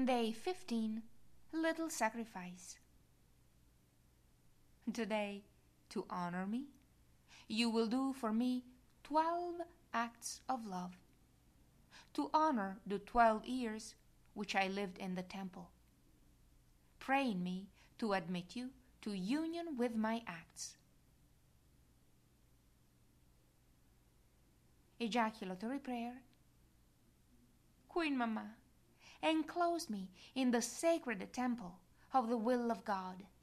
Day 15. Little Sacrifice. Today, to honor me, you will do for me 12 acts of love, to honor the 12 years which I lived in the temple, praying me to admit you to union with my acts. Ejaculatory prayer. Queen Mama, enclose me in the sacred temple of the will of God.